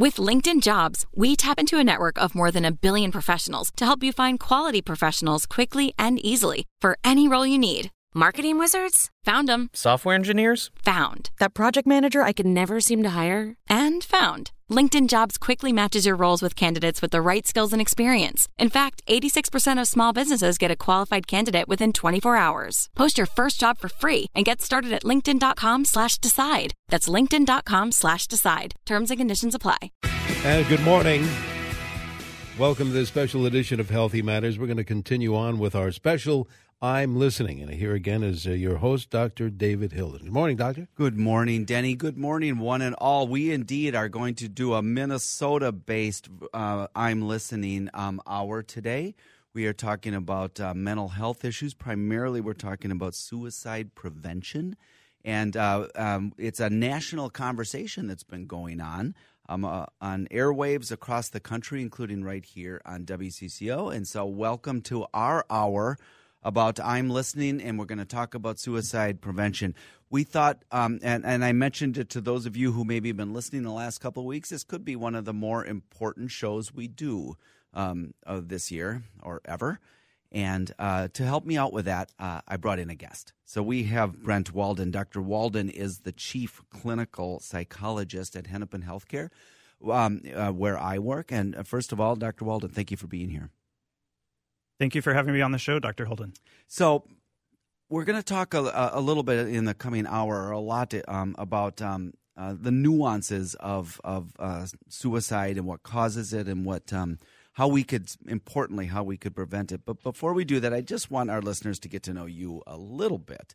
With LinkedIn Jobs, we tap into a network of more than 1 billion professionals to help you find quality professionals quickly and easily for any role you need. Marketing wizards? Found them. Software engineers? Found. That project manager I could never seem to hire? And found. LinkedIn Jobs quickly matches your roles with candidates with the right skills and experience. In fact, 86% of small businesses get a qualified candidate within 24 hours. Post your first job for free and get started at linkedin.com/decide. That's linkedin.com/decide. Terms and conditions apply. And good morning. Welcome to this special edition of Healthy Matters. We're going to continue on with our special I'm Listening. And here again is your host, Dr. David Hilden. Good morning, Doctor. Good morning, Denny. Good morning, one and all. We indeed are going to do a Minnesota-based I'm Listening hour today. We are talking about mental health issues. Primarily, we're talking about suicide prevention. And it's a national conversation that's been going on airwaves across the country, including right here on WCCO. And so welcome to our hour about I'm Listening, and we're going to talk about suicide prevention. We thought, and I mentioned it to those of you who maybe have been listening the last couple of weeks, this could be one of the more important shows we do of this year or ever. And to help me out with that, I brought in a guest. So we have Brent Walden. Dr. Walden is the chief clinical psychologist at Hennepin Healthcare, where I work. And first of all, Dr. Walden, thank you for being here. Thank you for having me on the show, Dr. Holden. So we're going to talk a little bit in the coming hour, or a lot, about the nuances of suicide and what causes it, and what how we could prevent it. But before we do that, I just want our listeners to get to know you a little bit.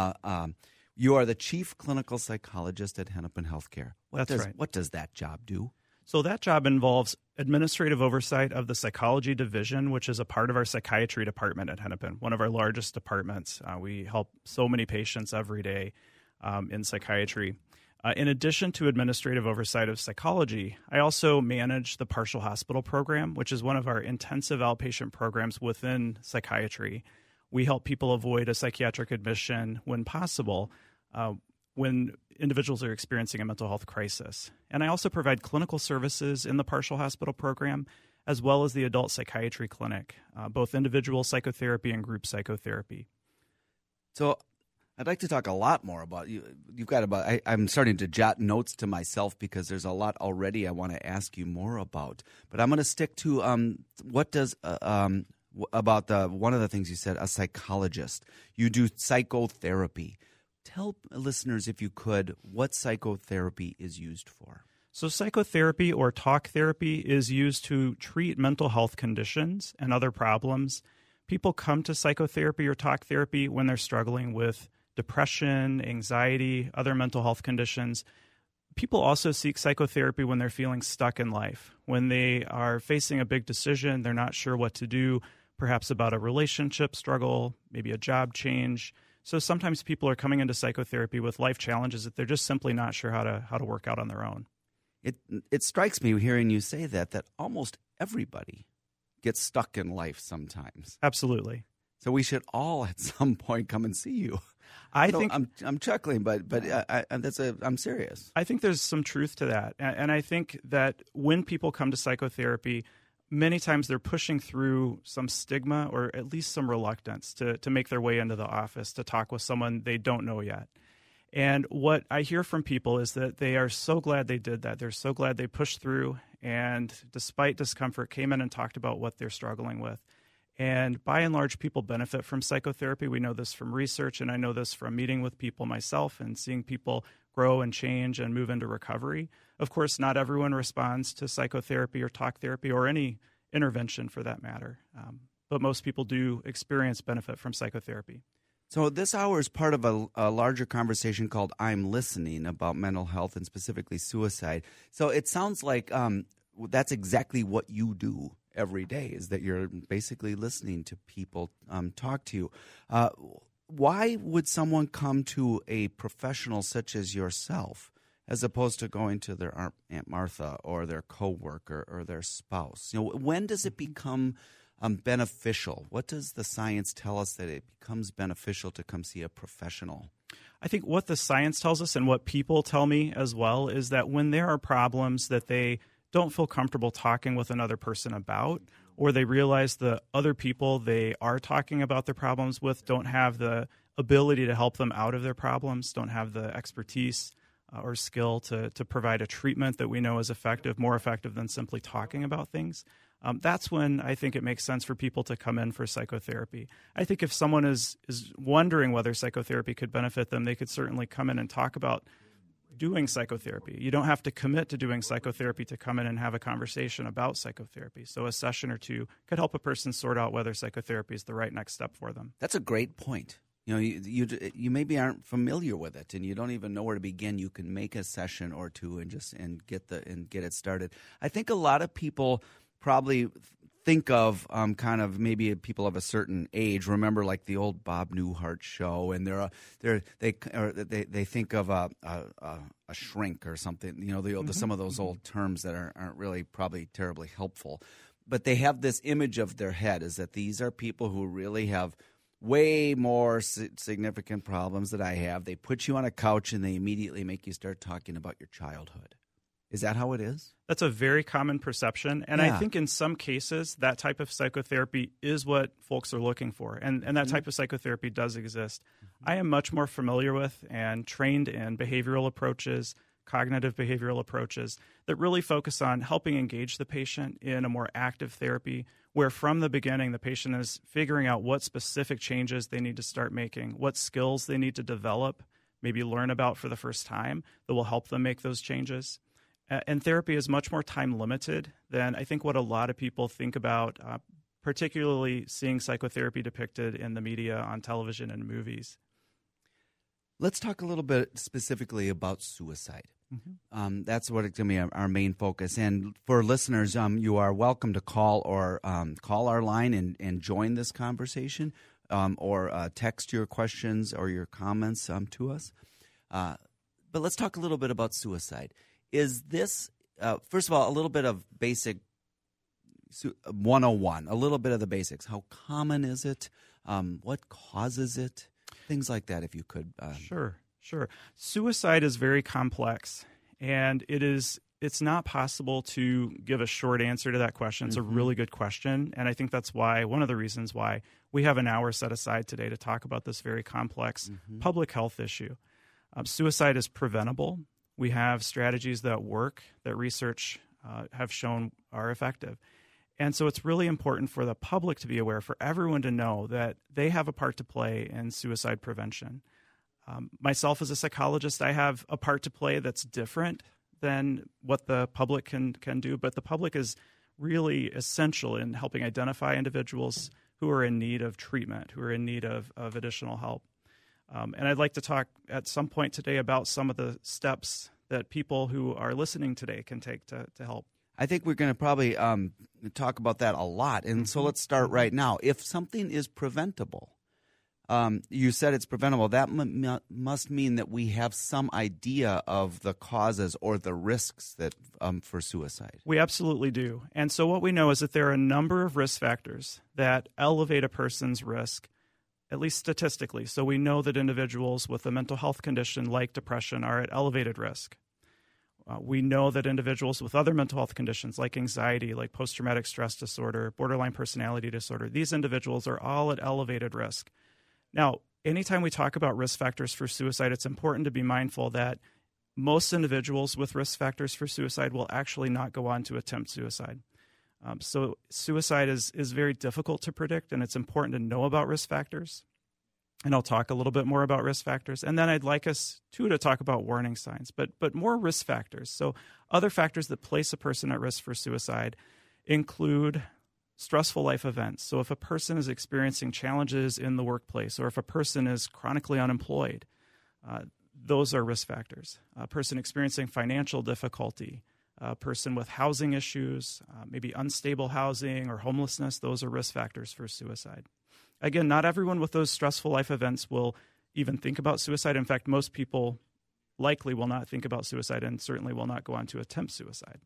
You are the chief clinical psychologist at Hennepin Healthcare. That's right. What does that job do? So that job involves administrative oversight of the psychology division, which is a part of our psychiatry department at Hennepin, one of our largest departments. We help so many patients every day in psychiatry. In addition to administrative oversight of psychology, I also manage the partial hospital program, which is one of our intensive outpatient programs within psychiatry. We help people avoid a psychiatric admission when possible, when individuals are experiencing a mental health crisis. And I also provide clinical services in the partial hospital program, as well as the adult psychiatry clinic, both individual psychotherapy and group psychotherapy. So I'd like to talk a lot more about you. You've got about. I'm starting to jot notes to myself because there's a lot already I want to ask you more about. But I'm going to stick to what does about one of the things you said, a psychologist. You do psychotherapy. Tell listeners, if you could, what psychotherapy is used for. So psychotherapy or talk therapy is used to treat mental health conditions and other problems. People come to psychotherapy or talk therapy when they're struggling with depression, anxiety, other mental health conditions. People also seek psychotherapy when they're feeling stuck in life, when they are facing a big decision, they're not sure what to do, perhaps about a relationship struggle, maybe a job change. So sometimes people are coming into psychotherapy with life challenges that they're just simply not sure how to work out on their own. It strikes me hearing you say that almost everybody gets stuck in life sometimes. Absolutely. So we should all at some point come and see you. I'm chuckling, but I'm serious. I think there's some truth to that, and I think that when people come to psychotherapy, many times they're pushing through some stigma or at least some reluctance to make their way into the office to talk with someone they don't know yet. And what I hear from people is that they are so glad they did that. They're so glad they pushed through and, despite discomfort, came in and talked about what they're struggling with. And by and large, people benefit from psychotherapy. We know this from research, and I know this from meeting with people myself and seeing people grow and change and move into recovery. Of course, not everyone responds to psychotherapy or talk therapy or any intervention for that matter. But most people do experience benefit from psychotherapy. So this hour is part of a larger conversation called I'm Listening about mental health and specifically suicide. So it sounds like that's exactly what you do every day, is that you're basically listening to people talk to you. Why would someone come to a professional such as yourself as opposed to going to their Aunt Martha or their coworker or their spouse? You know, when does it become beneficial? What does the science tell us that it becomes beneficial to come see a professional? I think what the science tells us and what people tell me as well is that when there are problems that they don't feel comfortable talking with another person about, or they realize the other people they are talking about their problems with don't have the ability to help them out of their problems, don't have the expertise or skill to provide a treatment that we know is effective, more effective than simply talking about things, that's when I think it makes sense for people to come in for psychotherapy. I think if someone is wondering whether psychotherapy could benefit them, they could certainly come in and talk about doing psychotherapy. You don't have to commit to doing psychotherapy to come in and have a conversation about psychotherapy. So a session or two could help a person sort out whether psychotherapy is the right next step for them. That's a great point. You know, you maybe aren't familiar with it, and you don't even know where to begin. You can make a session or two and get it started. I think a lot of people probably think of kind of maybe people of a certain age. Remember, like the old Bob Newhart show, and they think of a shrink or something. You know, some of those old terms that aren't really probably terribly helpful, but they have this image of their head is that these are people who really have way more significant problems that I have. They put you on a couch and they immediately make you start talking about your childhood. Is that how it is? That's a very common perception. And I think in some cases, that type of psychotherapy is what folks are looking for. And that type of psychotherapy does exist. I am much more familiar with and trained in behavioral approaches, cognitive behavioral approaches that really focus on helping engage the patient in a more active therapy where from the beginning the patient is figuring out what specific changes they need to start making, what skills they need to develop, maybe learn about for the first time that will help them make those changes. And therapy is much more time limited than I think what a lot of people think about, particularly seeing psychotherapy depicted in the media, on television and movies. Let's talk a little bit specifically about suicide. Mm-hmm. That's what it's going to be our main focus. And for listeners, you are welcome to call or call our line and join this conversation, or text your questions or your comments to us. But let's talk a little bit about suicide. Is this, first of all, a little bit of basic 101, a little bit of the basics. How common is it? What causes it? Things like that, if you could. Sure. Suicide is very complex, and it's not possible to give a short answer to that question. It's a really good question, and I think that's why one of the reasons why we have an hour set aside today to talk about this very complex public health issue. Suicide is preventable. We have strategies that work, that research have shown are effective. And so it's really important for the public to be aware, for everyone to know that they have a part to play in suicide prevention. Myself as a psychologist, I have a part to play that's different than what the public can do, but the public is really essential in helping identify individuals who are in need of treatment, who are in need of additional help. And I'd like to talk at some point today about some of the steps that people who are listening today can take to help. I think we're going to probably talk about that a lot. And so let's start right now. If something is preventable, you said it's preventable, that must mean that we have some idea of the causes or the risks that for suicide. We absolutely do. And so what we know is that there are a number of risk factors that elevate a person's risk, at least statistically. So we know that individuals with a mental health condition like depression are at elevated risk. We know that individuals with other mental health conditions like anxiety, like post-traumatic stress disorder, borderline personality disorder, these individuals are all at elevated risk. Now, anytime we talk about risk factors for suicide, it's important to be mindful that most individuals with risk factors for suicide will actually not go on to attempt suicide. So suicide is very difficult to predict, and it's important to know about risk factors. And I'll talk a little bit more about risk factors. And then I'd like us, too, to talk about warning signs, but more risk factors. So other factors that place a person at risk for suicide include stressful life events. So if a person is experiencing challenges in the workplace, or if a person is chronically unemployed, those are risk factors. A person experiencing financial difficulty, a person with housing issues, maybe unstable housing or homelessness, those are risk factors for suicide. Again, not everyone with those stressful life events will even think about suicide. In fact, most people likely will not think about suicide and certainly will not go on to attempt suicide.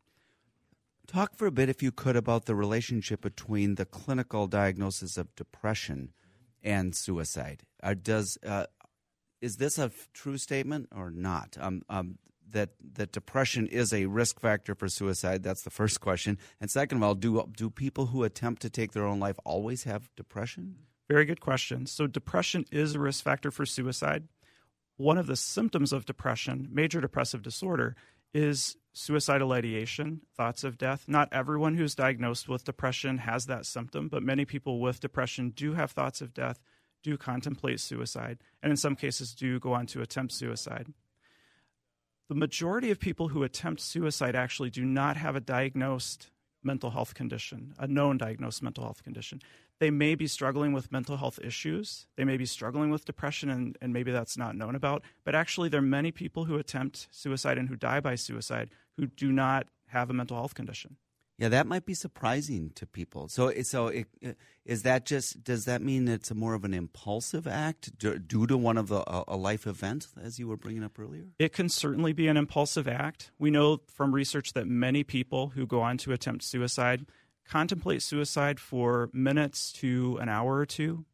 Talk for a bit, if you could, about the relationship between the clinical diagnosis of depression and suicide. is this a true statement or not? That depression is a risk factor for suicide. That's the first question. And second of all, do people who attempt to take their own life always have depression? Very good question. So depression is a risk factor for suicide. One of the symptoms of depression, major depressive disorder, is suicidal ideation, thoughts of death. Not everyone who's diagnosed with depression has that symptom, but many people with depression do have thoughts of death, do contemplate suicide, and in some cases do go on to attempt suicide. The majority of people who attempt suicide actually do not have a diagnosed mental health condition, a known diagnosed mental health condition. They may be struggling with mental health issues. They may be struggling with depression, and maybe that's not known about. But actually, there are many people who attempt suicide and who die by suicide who do not have a mental health condition. Yeah, that might be surprising to people. So is that just, does that mean it's more of an impulsive act due to one of a life event, as you were bringing up earlier? It can certainly be an impulsive act. We know from research that many people who go on to attempt suicide contemplate suicide for minutes to an hour or two.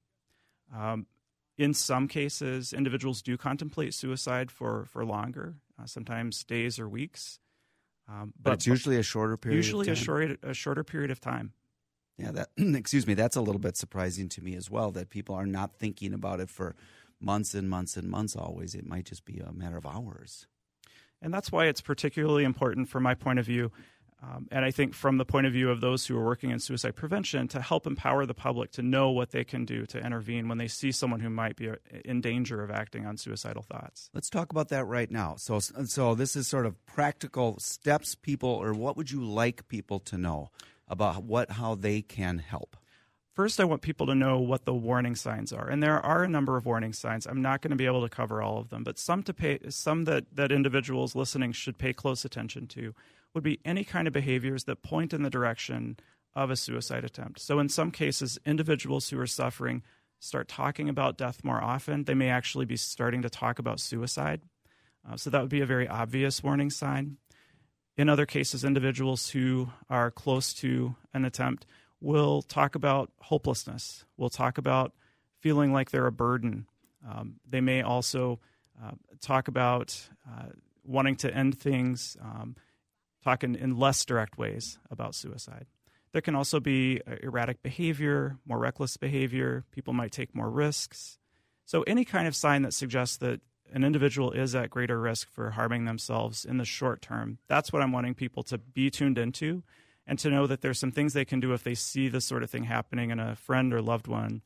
In some cases, individuals do contemplate suicide for longer, sometimes days or weeks. But it's usually a shorter period of time? Usually a shorter period of time. Yeah, that's a little bit surprising to me as well, that people are not thinking about it for months and months and months always. It might just be a matter of hours. And that's why it's particularly important from my point of view, and I think from the point of view of those who are working in suicide prevention, to help empower the public to know what they can do to intervene when they see someone who might be in danger of acting on suicidal thoughts. Let's talk about that right now. So this is sort of practical steps what would you like people to know about how they can help? First, I want people to know what the warning signs are. And there are a number of warning signs. I'm not going to be able to cover all of them, but some that individuals listening should pay close attention to would be any kind of behaviors that point in the direction of a suicide attempt. So in some cases, individuals who are suffering start talking about death more often. They may actually be starting to talk about suicide. So that would be a very obvious warning sign. In other cases, individuals who are close to an attempt will talk about hopelessness, will talk about feeling like they're a burden. They may also talk about wanting to end things, talk in less direct ways about suicide. There can also be erratic behavior, more reckless behavior. People might take more risks. So any kind of sign that suggests that an individual is at greater risk for harming themselves in the short term, that's what I'm wanting people to be tuned into, and to know that there's some things they can do if they see this sort of thing happening in a friend or loved one.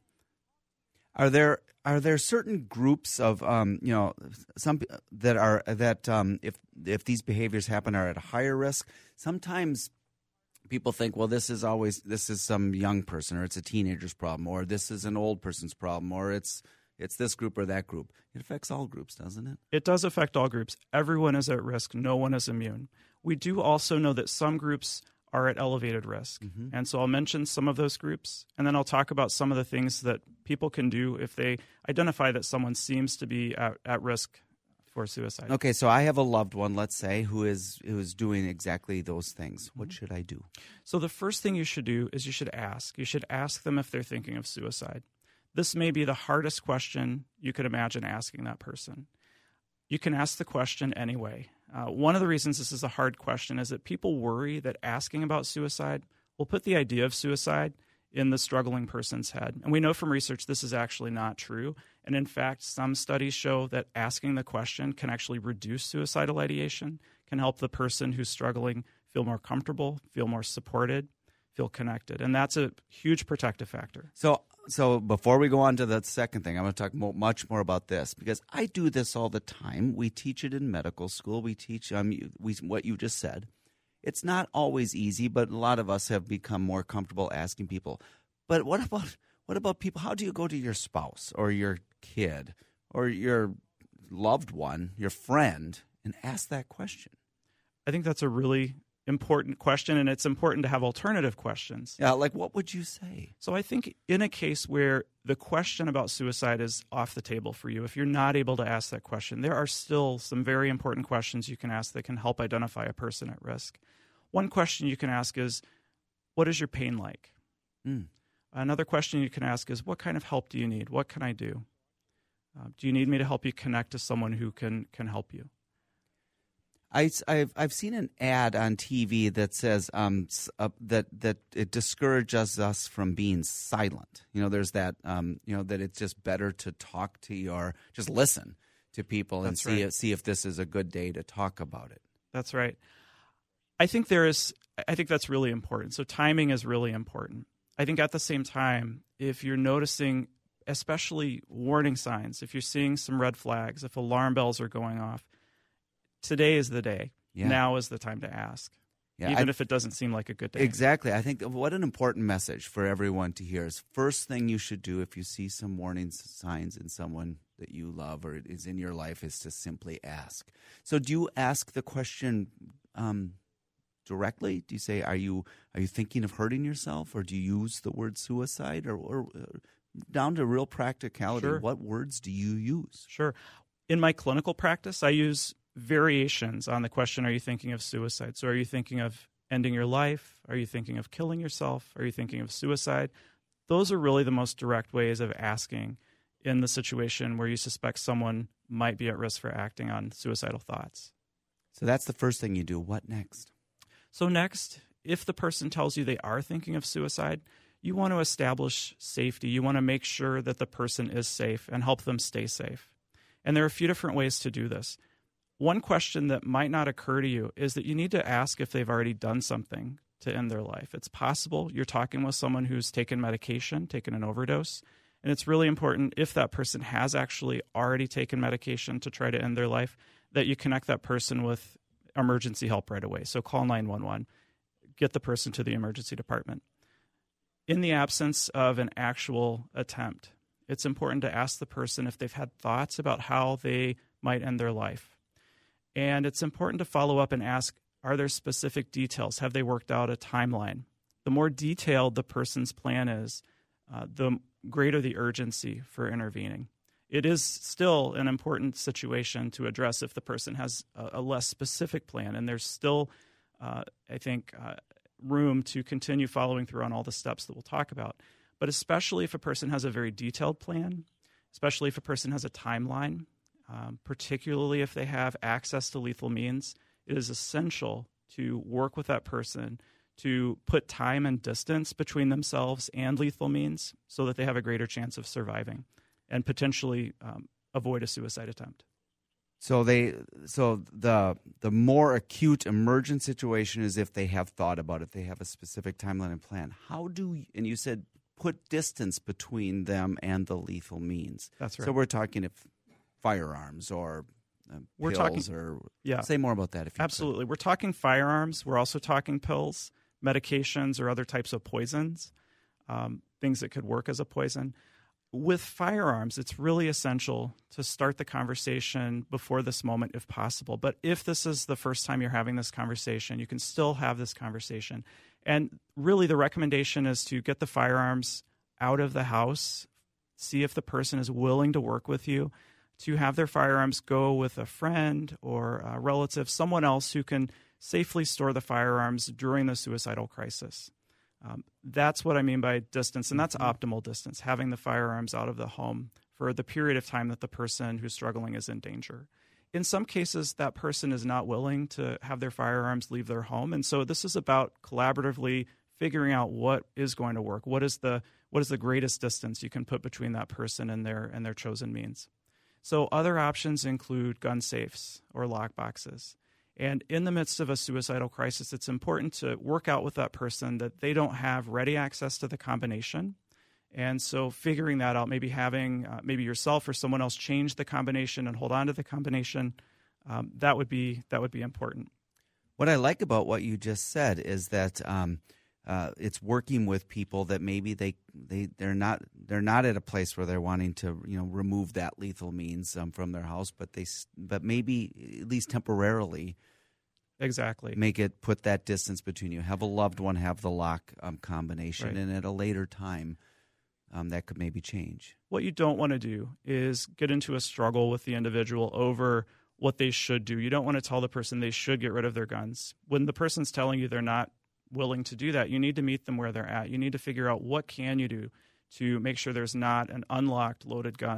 Are there certain groups of some that if these behaviors happen are at a higher risk? Sometimes people think, well, this is some young person, or it's a teenager's problem, or this is an old person's problem, or it's this group or that group. It affects all groups, doesn't it? It does affect all groups. Everyone is at risk. No one is immune. We do also know that some groups are at elevated risk. Mm-hmm. And so I'll mention some of those groups, and then I'll talk about some of the things that people can do if they identify that someone seems to be at risk for suicide. Okay, so I have a loved one, let's say, who is doing exactly those things. What should I do? So the first thing you should do is you should ask. You should ask them if they're thinking of suicide. This may be the hardest question you could imagine asking that person. You can ask the question anyway. One of the reasons this is a hard question is that people worry that asking about suicide will put the idea of suicide in the struggling person's head. And we know from research this is actually not true. And in fact, some studies show that asking the question can actually reduce suicidal ideation, can help the person who's struggling feel more comfortable, feel more supported, feel connected. And that's a huge protective factor. So before we go on to the second thing, I'm going to talk much more about this, because I do this all the time. We teach it in medical school. We teach what you just said. It's not always easy, but a lot of us have become more comfortable asking people. But what about people? How do you go to your spouse or your kid or your loved one, your friend, and ask that question? I think that's a really important question, and it's important to have alternative questions. Yeah, like what would you say? So I think in a case where the question about suicide is off the table for you, if you're not able to ask that question, there are still some very important questions you can ask that can help identify a person at risk. One question you can ask is, what is your pain like? Another question you can ask is, what kind of help do you need? What can I do? Do you need me to help you connect to someone who can help you? I've seen an ad on TV that says that it discourages us from being silent. There's that that it's just better to talk to or just listen to people and see if this is a good day to talk about it. That's right. I think that's really important. So timing is really important. I think at the same time, if you're noticing especially warning signs, if you're seeing some red flags, if alarm bells are going off, today is the day. Yeah. Now is the time to ask, even if it doesn't seem like a good day. Exactly. I think what an important message for everyone to hear is first thing you should do if you see some warning signs in someone that you love or is in your life is to simply ask. So do you ask the question directly? Do you say, are you thinking of hurting yourself, or do you use the word suicide, or down to real practicality? Sure. What words do you use? Sure. In my clinical practice, I use variations on the question, are you thinking of suicide? So are you thinking of ending your life? Are you thinking of killing yourself? Are you thinking of suicide? Those are really the most direct ways of asking in the situation where you suspect someone might be at risk for acting on suicidal thoughts. So that's the first thing you do. What next? So next, if the person tells you they are thinking of suicide, you want to establish safety. You want to make sure that the person is safe and help them stay safe. And there are a few different ways to do this. One question that might not occur to you is that you need to ask if they've already done something to end their life. It's possible you're talking with someone who's taken medication, taken an overdose, and it's really important if that person has actually already taken medication to try to end their life that you connect that person with emergency help right away. So call 911, get the person to the emergency department. In the absence of an actual attempt, it's important to ask the person if they've had thoughts about how they might end their life. And it's important to follow up and ask, are there specific details? Have they worked out a timeline? The more detailed the person's plan is, the greater the urgency for intervening. It is still an important situation to address if the person has a less specific plan, and there's still, room to continue following through on all the steps that we'll talk about. But especially if a person has a very detailed plan, especially if a person has a timeline, particularly if they have access to lethal means, it is essential to work with that person to put time and distance between themselves and lethal means so that they have a greater chance of surviving and potentially avoid a suicide attempt. So the more acute emergent situation is if they have thought about it, they have a specific timeline and plan. And you said put distance between them and the lethal means. That's right. So we're talking if firearms or pills say more about that if you Absolutely. We're talking firearms. We're also talking pills, medications, or other types of poisons, things that could work as a poison. With firearms, it's really essential to start the conversation before this moment if possible. But if this is the first time you're having this conversation, you can still have this conversation. And really the recommendation is to get the firearms out of the house, see if the person is willing to work with you, to have their firearms go with a friend or a relative, someone else who can safely store the firearms during the suicidal crisis. That's what I mean by distance, and that's optimal distance, having the firearms out of the home for the period of time that the person who's struggling is in danger. In some cases, that person is not willing to have their firearms leave their home, and so this is about collaboratively figuring out what is going to work. What is the greatest distance you can put between that person and their chosen means? So other options include gun safes or lock boxes. And in the midst of a suicidal crisis, it's important to work out with that person that they don't have ready access to the combination. And so figuring that out, maybe having maybe yourself or someone else change the combination and hold on to the combination, that would be important. What I like about what you just said is that it's working with people that maybe they're not at a place where they're wanting to remove that lethal means from their house, but maybe at least temporarily, exactly, put that distance between you. Have a loved one have the lock combination, right. And at a later time, that could maybe change. What you don't want to do is get into a struggle with the individual over what they should do. You don't want to tell the person they should get rid of their guns. When the person's telling you they're not willing to do that, you need to meet them where they're at. You need to figure out what can you do to make sure there's not an unlocked loaded gun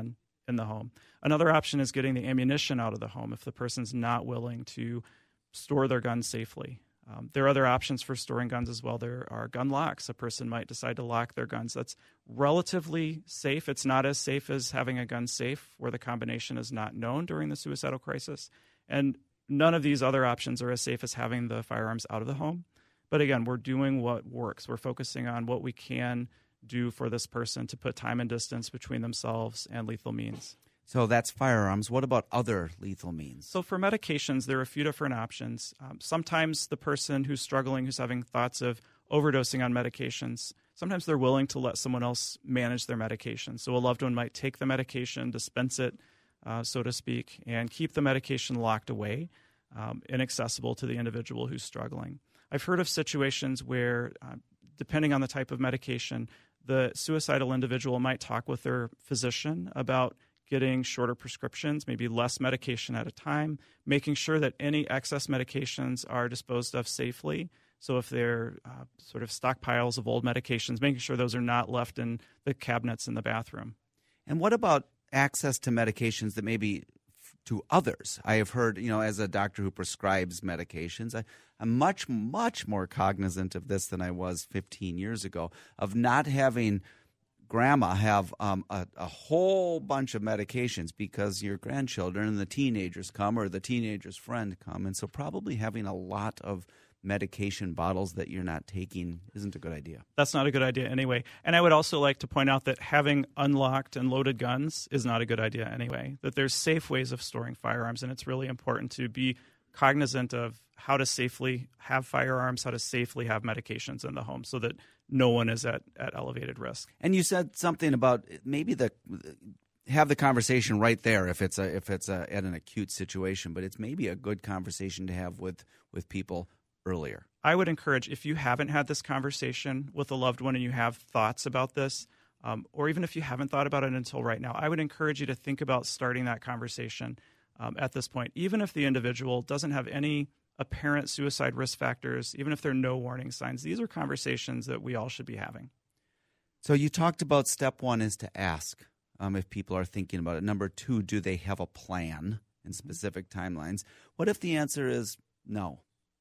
in the home. Another option is getting the ammunition out of the home if the person's not willing to store their guns safely. There are other options for storing guns as well. There are gun locks. A person might decide to lock their guns. That's relatively safe. It's not as safe as having a gun safe where the combination is not known during the suicidal crisis. And none of these other options are as safe as having the firearms out of the home. But again, we're doing what works. We're focusing on what we can do for this person to put time and distance between themselves and lethal means. So that's firearms. What about other lethal means? So for medications, there are a few different options. Sometimes the person who's struggling, who's having thoughts of overdosing on medications, sometimes they're willing to let someone else manage their medication. So a loved one might take the medication, dispense it, so to speak, and keep the medication locked away, inaccessible to the individual who's struggling. I've heard of situations where, depending on the type of medication, the suicidal individual might talk with their physician about getting shorter prescriptions, maybe less medication at a time, making sure that any excess medications are disposed of safely. So if they're sort of stockpiles of old medications, making sure those are not left in the cabinets in the bathroom. And what about access to medications that maybe to others? I have heard, as a doctor who prescribes medications, I'm much, much more cognizant of this than I was 15 years ago, of not having grandma have a whole bunch of medications because your grandchildren and the teenagers come or the teenager's friend come. And so probably having a lot of medication bottles that you're not taking isn't a good idea. That's not a good idea anyway. And I would also like to point out that having unlocked and loaded guns is not a good idea anyway, that there's safe ways of storing firearms, and it's really important to be cognizant of how to safely have firearms, how to safely have medications in the home so that no one is at elevated risk. And you said something about maybe have the conversation right there if it's at an acute situation, but it's maybe a good conversation to have with people earlier. I would encourage, if you haven't had this conversation with a loved one and you have thoughts about this, or even if you haven't thought about it until right now, I would encourage you to think about starting that conversation at this point, even if the individual doesn't have any apparent suicide risk factors, even if there are no warning signs. These are conversations that we all should be having. So you talked about step one is to ask if people are thinking about it. Number two, do they have a plan in specific timelines? What if the answer is no?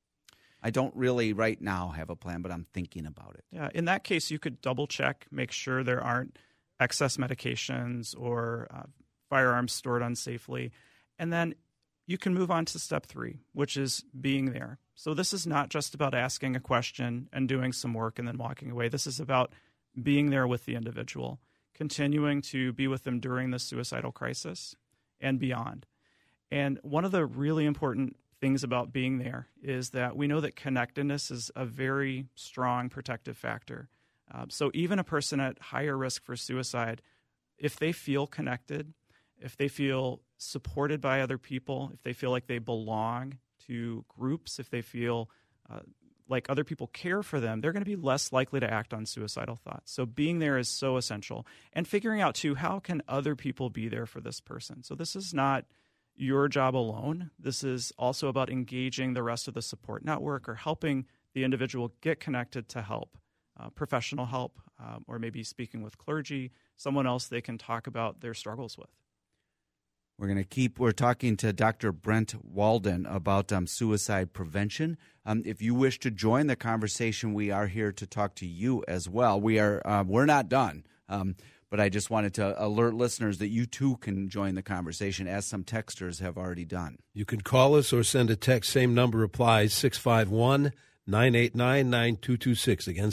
I don't really right now have a plan, but I'm thinking about it. Yeah, in that case, you could double check, make sure there aren't excess medications or firearms stored unsafely. And then you can move on to step three, which is being there. So this is not just about asking a question and doing some work and then walking away. This is about being there with the individual, continuing to be with them during the suicidal crisis and beyond. And one of the really important things about being there is that we know that connectedness is a very strong protective factor. So even a person at higher risk for suicide, if they feel connected, if they feel supported by other people, if they feel like they belong to groups, if they feel like other people care for them, they're going to be less likely to act on suicidal thoughts. So being there is so essential. And figuring out, too, how can other people be there for this person? So this is not your job alone. This is also about engaging the rest of the support network or helping the individual get connected to help, professional help, or maybe speaking with clergy, someone else they can talk about their struggles with. We're talking to Dr. Brent Walden about suicide prevention. If you wish to join the conversation, we are here to talk to you as well. We're not done. But I just wanted to alert listeners that you too can join the conversation, as some texters have already done. You can call us or send a text. Same number applies, 651-989-9226. Again,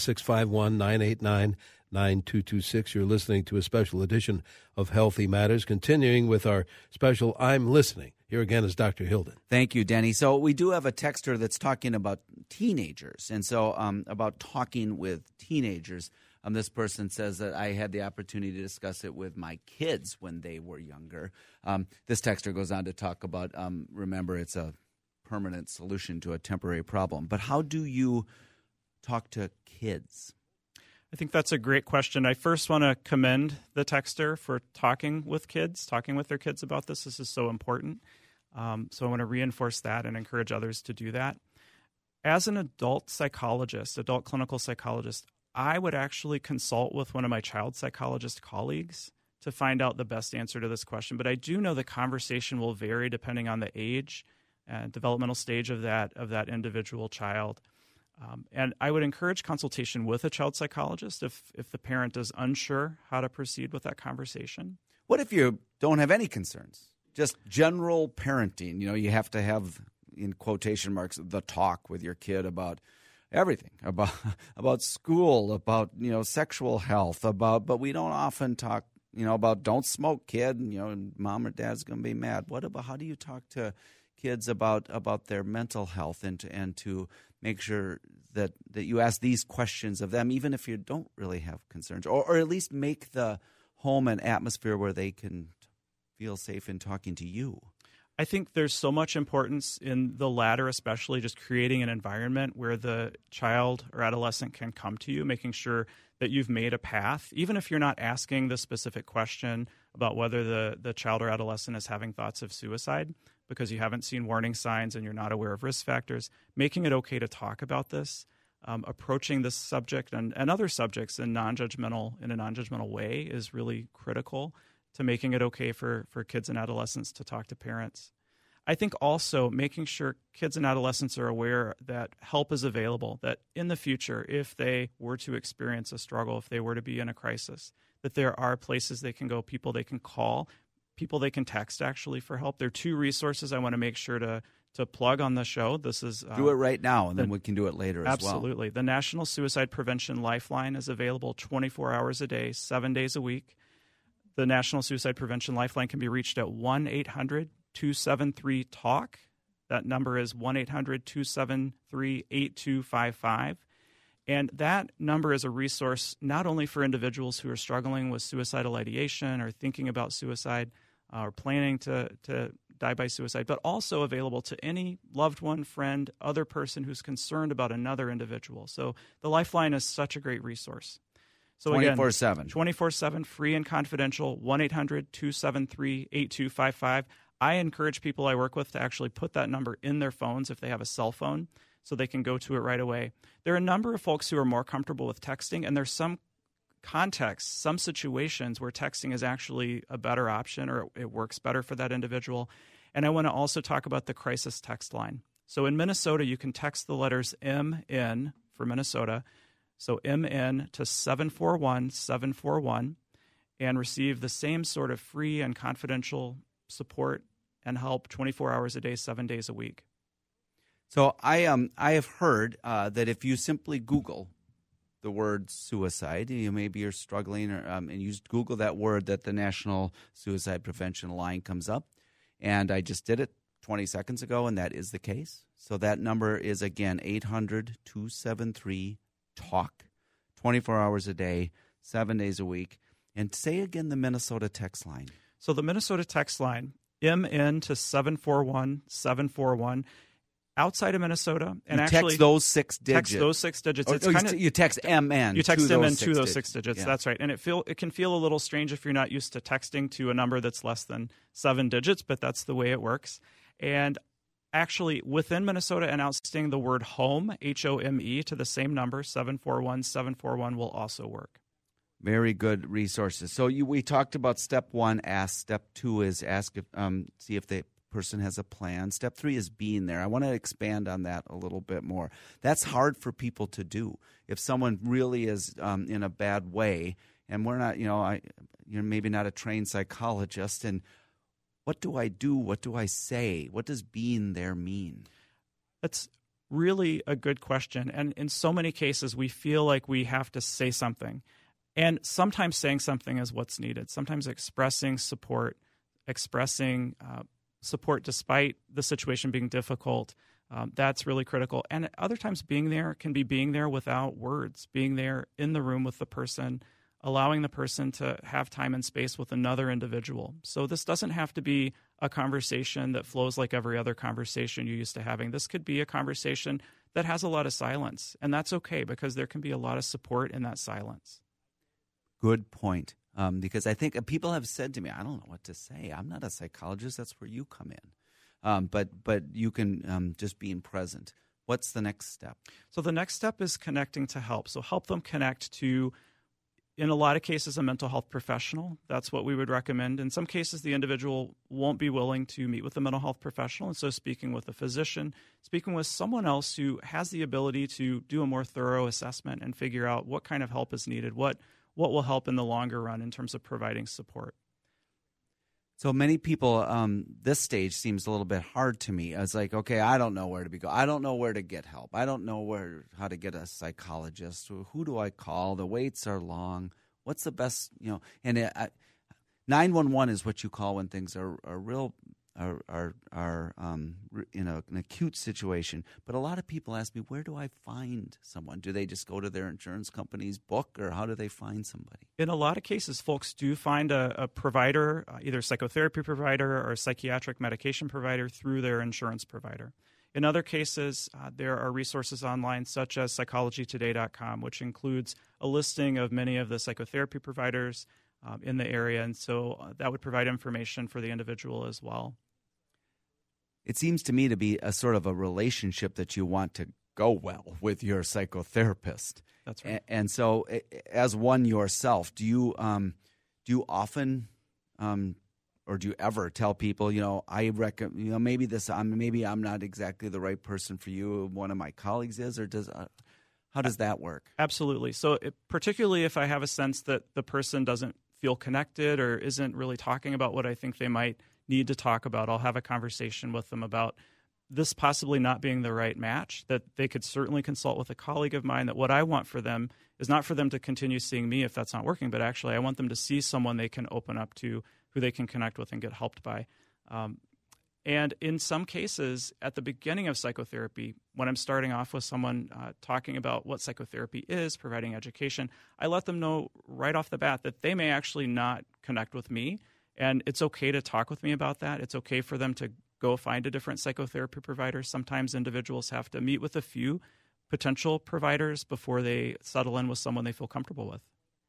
651-989-9226. You're listening to a special edition of Healthy Matters, continuing with our special I'm Listening. Here again is Dr. Hilden. Thank you, Denny. So we do have a texter that's talking about teenagers, and so about talking with teenagers. This person says that I had the opportunity to discuss it with my kids when they were younger. This texter goes on to talk about, remember, it's a permanent solution to a temporary problem. But how do you talk to kids? I think that's a great question. I first want to commend the texter for talking with their kids about this. This is so important. So I want to reinforce that and encourage others to do that. As an adult clinical psychologist, I would actually consult with one of my child psychologist colleagues to find out the best answer to this question. But I do know the conversation will vary depending on the age and developmental stage of that individual child. And I would encourage consultation with a child psychologist if the parent is unsure how to proceed with that conversation. What if you don't have any concerns? Just general parenting. You have to have, in quotation marks, the talk with your kid about everything, about school, about sexual health, but we don't often talk about don't smoke, kid. And mom or dad's going to be mad. How do you talk to kids about their mental health and to make sure that you ask these questions of them, even if you don't really have concerns, or at least make the home an atmosphere where they can feel safe in talking to you? I think there's so much importance in the latter, especially just creating an environment where the child or adolescent can come to you, making sure that you've made a path, even if you're not asking the specific question about whether the child or adolescent is having thoughts of suicide because you haven't seen warning signs and you're not aware of risk factors, making it okay to talk about this, approaching this subject and other subjects in a non-judgmental way is really critical to making it okay for kids and adolescents to talk to parents. I think also making sure kids and adolescents are aware that help is available, that in the future, if they were to experience a struggle, if they were to be in a crisis, that there are places they can go, people they can call, people they can text actually for help. There are two resources I want to make sure to plug on the show. This is do it right now, and then we can do it later as well. Absolutely. The National Suicide Prevention Lifeline is available 24 hours a day, 7 days a week. The National Suicide Prevention Lifeline can be reached at 1-800-273-TALK. That number is 1-800-273-8255. And that number is a resource not only for individuals who are struggling with suicidal ideation or thinking about suicide or planning to die by suicide, but also available to any loved one, friend, other person who's concerned about another individual. So the Lifeline is such a great resource. So 24/7. 24/7, free and confidential, 1-800-273-8255. I encourage people I work with to actually put that number in their phones if they have a cell phone so they can go to it right away. There are a number of folks who are more comfortable with texting, and there's some contexts, some situations where texting is actually a better option or it works better for that individual. And I want to also talk about the crisis text line. So in Minnesota, you can text the letters MN for Minnesota, so MN to 741-741 and receive the same sort of free and confidential support and help 24 hours a day, 7 days a week. So I have heard that if you simply Google the word suicide, maybe you're struggling and you Google that word, that the National Suicide Prevention Line comes up. And I just did it 20 seconds ago, and that is the case. So that number is, again, 800-273-TALK, 24 hours a day, 7 days a week. And say again the Minnesota text line. So the Minnesota text line, MN to 741-741. Outside of Minnesota, and you actually text those 6 digits. Text those 6 digits. You text MN. You text MN to those 6 6 digits. Yeah. That's right. And it can feel a little strange if you're not used to texting to a number that's less than 7 digits, but that's the way it works. And actually, within Minnesota, announcing the word home, HOME, to the same number, 741-741, will also work. Very good resources. So we talked about step 1, ask. Step 2 is ask, see if the person has a plan. Step 3 is being there. I want to expand on that a little bit more. That's hard for people to do. If someone really is in a bad way, and we're not, you're maybe not a trained psychologist, and what do I do? What do I say? What does being there mean? That's really a good question. And in so many cases, we feel like we have to say something. And sometimes saying something is what's needed. Sometimes expressing support, support despite the situation being difficult, that's really critical. And other times being there can be being there without words, being there in the room with the person, allowing the person to have time and space with another individual. So this doesn't have to be a conversation that flows like every other conversation you're used to having. This could be a conversation that has a lot of silence, and that's okay because there can be a lot of support in that silence. Good point. Because I think people have said to me, I don't know what to say. I'm not a psychologist. That's where you come in. But you can just being present. What's the next step? So the next step is connecting to help. So help them connect to In a lot of cases, a mental health professional, that's what we would recommend. In some cases, the individual won't be willing to meet with a mental health professional, and so speaking with a physician, speaking with someone else who has the ability to do a more thorough assessment and figure out what kind of help is needed, what will help in the longer run in terms of providing support. So many people, this stage seems a little bit hard to me. It's like, okay, I don't know where to go. I don't know where to get help. I don't know how to get a psychologist. Who do I call? The waits are long. What's the best, and 911 is what you call when things are real, are in an acute situation. But a lot of people ask me, where do I find someone? Do they just go to their insurance company's book, or how do they find somebody? In a lot of cases, folks do find a provider, either a psychotherapy provider or a psychiatric medication provider through their insurance provider. In other cases, there are resources online such as psychologytoday.com, which includes a listing of many of the psychotherapy providers in the area, and so that would provide information for the individual as well. It seems to me to be a sort of a relationship that you want to go well with your psychotherapist. That's right. And so, as one yourself, do you often, or do you ever tell people, I reckon, maybe I'm not exactly the right person for you. One of my colleagues is, or how does that work? Absolutely. So, particularly if I have a sense that the person doesn't feel connected or isn't really talking about what I think they might need to talk about, I'll have a conversation with them about this possibly not being the right match, that they could certainly consult with a colleague of mine, that what I want for them is not for them to continue seeing me if that's not working, but actually I want them to see someone they can open up to, who they can connect with and get helped by. And in some cases, at the beginning of psychotherapy, when I'm starting off with someone talking about what psychotherapy is, providing education, I let them know right off the bat that they may actually not connect with me, and it's okay to talk with me about that. It's okay for them to go find a different psychotherapy provider. Sometimes individuals have to meet with a few potential providers before they settle in with someone they feel comfortable with.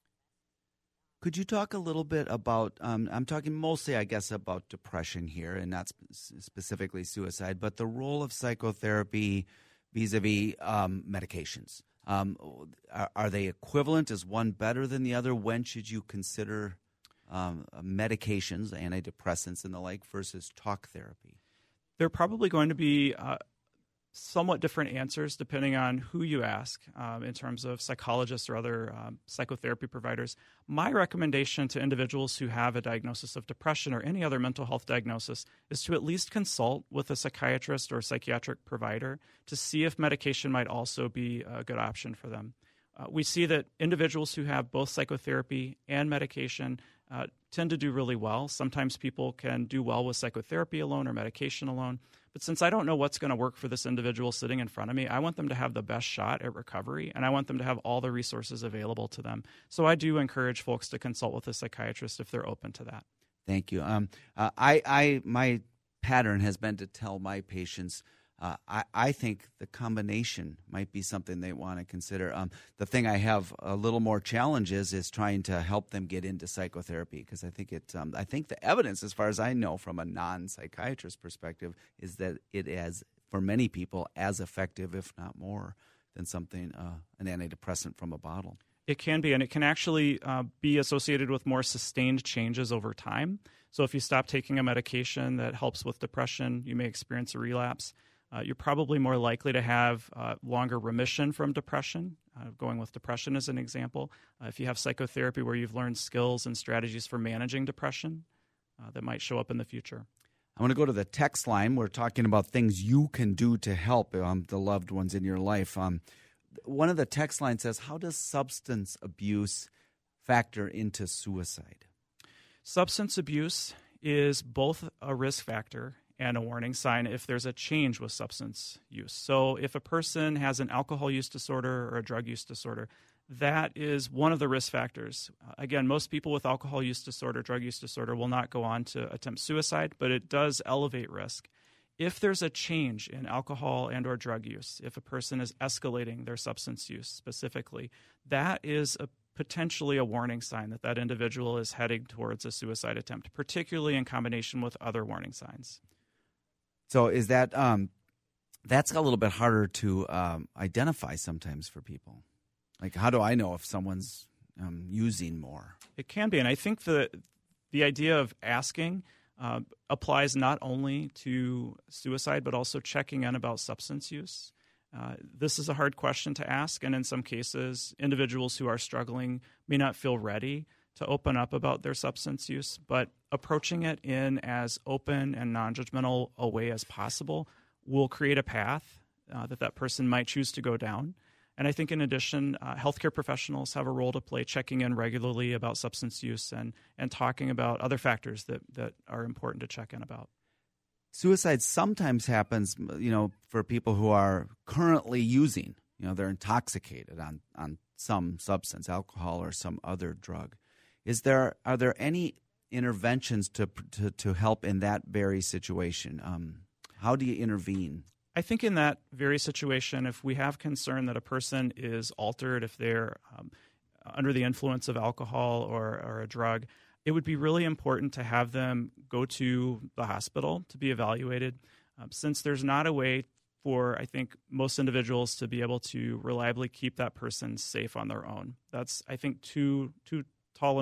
Could you talk a little bit about, I'm talking mostly, I guess, about depression here, and not specifically suicide, but the role of psychotherapy vis-a-vis medications. Are they equivalent? Is one better than the other? When should you consider medications, antidepressants and the like, versus talk therapy? They're probably going to be somewhat different answers depending on who you ask in terms of psychologists or other psychotherapy providers. My recommendation to individuals who have a diagnosis of depression or any other mental health diagnosis is to at least consult with a psychiatrist or psychiatric provider to see if medication might also be a good option for them. We see that individuals who have both psychotherapy and medication tend to do really well. Sometimes people can do well with psychotherapy alone or medication alone. But since I don't know what's going to work for this individual sitting in front of me, I want them to have the best shot at recovery, and I want them to have all the resources available to them. So I do encourage folks to consult with a psychiatrist if they're open to that. Thank you. My pattern has been to tell my patients, I think the combination might be something they want to consider. The thing I have a little more challenges is trying to help them get into psychotherapy, because I think I think the evidence, as far as I know from a non-psychiatrist perspective, is that it is, for many people, as effective, if not more, than something an antidepressant from a bottle. It can be, and it can actually be associated with more sustained changes over time. So if you stop taking a medication that helps with depression, you may experience a relapse. You're probably more likely to have longer remission from depression, going with depression as an example. If you have psychotherapy where you've learned skills and strategies for managing depression, that might show up in the future. I want to go to the text line. We're talking about things you can do to help the loved ones in your life. One of the text lines says, how does substance abuse factor into suicide? Substance abuse is both a risk factor and a warning sign if there's a change with substance use. So if a person has an alcohol use disorder or a drug use disorder, that is one of the risk factors. Again, most people with alcohol use disorder, drug use disorder will not go on to attempt suicide, but it does elevate risk. If there's a change in alcohol and or drug use, if a person is escalating their substance use specifically, that is potentially a warning sign that that individual is heading towards a suicide attempt, particularly in combination with other warning signs. So is that that's a little bit harder to identify sometimes for people? Like, how do I know if someone's using more. It can be, and I think the idea of asking applies not only to suicide, but also checking in about substance use. This is a hard question to ask, and in some cases, individuals who are struggling may not feel ready to open up about their substance use, but approaching it in as open and non-judgmental a way as possible will create a path that person might choose to go down. And I think in addition, healthcare professionals have a role to play checking in regularly about substance use and talking about other factors that are important to check in about. Suicide sometimes happens, for people who are currently using. They're intoxicated on some substance, alcohol or some other drug. Are there any interventions to help in that very situation? How do you intervene? I think in that very situation, if we have concern that a person is altered, if they're under the influence of alcohol or a drug, it would be really important to have them go to the hospital to be evaluated, since there's not a way for, I think, most individuals to be able to reliably keep that person safe on their own. That's, I think, too tall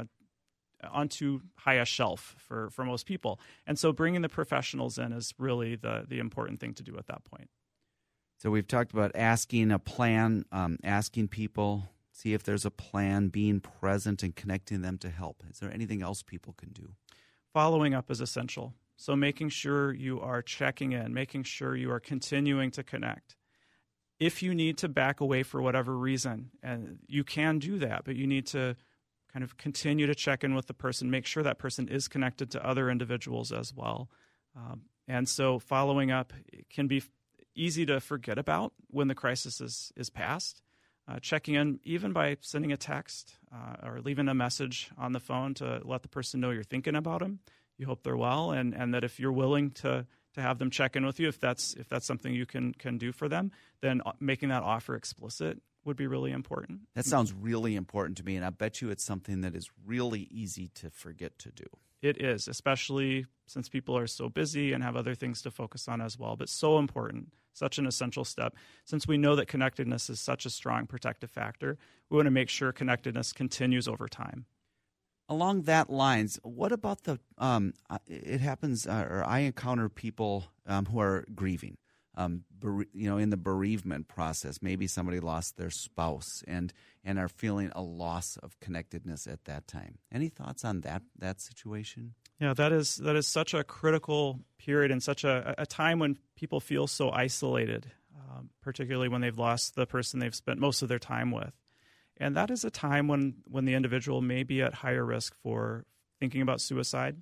on too high a shelf for most people. And so bringing the professionals in is really the important thing to do at that point. So we've talked about asking a plan, asking people, see if there's a plan, being present and connecting them to help. Is there anything else people can do? Following up is essential. So making sure you are checking in, making sure you are continuing to connect. If you need to back away for whatever reason, and you can do that, but you need to kind of continue to check in with the person, make sure that person is connected to other individuals as well. And so following up can be easy to forget about when the crisis is past. Checking in even by sending a text or leaving a message on the phone to let the person know you're thinking about them. You hope they're well, and that if you're willing to have them check in with you, if that's something you can do for them, then making that offer explicit would be really important. That sounds really important to me, and I bet you it's something that is really easy to forget to do. It is, especially since people are so busy and have other things to focus on as well, but so important, such an essential step. Since we know that connectedness is such a strong protective factor, we want to make sure connectedness continues over time. Along that lines, what about it happens, or I encounter people who are grieving, in the bereavement process. Maybe somebody lost their spouse and are feeling a loss of connectedness at that time. Any thoughts on that situation? Yeah, that is such a critical period and such a time when people feel so isolated, particularly when they've lost the person they've spent most of their time with. And that is a time when the individual may be at higher risk for thinking about suicide.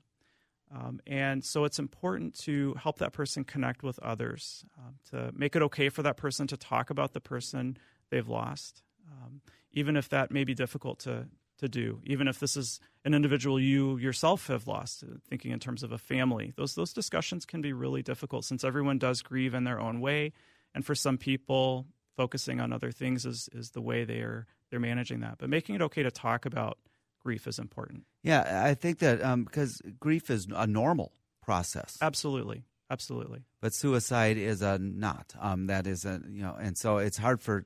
And so it's important to help that person connect with others, to make it okay for that person to talk about the person they've lost, even if that may be difficult to do, even if this is an individual you yourself have lost, thinking in terms of a family. Those discussions can be really difficult since everyone does grieve in their own way. And for some people, focusing on other things is the way they're managing that. But making it okay to talk about grief is important. Yeah, I think that because grief is a normal process. Absolutely. But suicide is not. That is and so it's hard for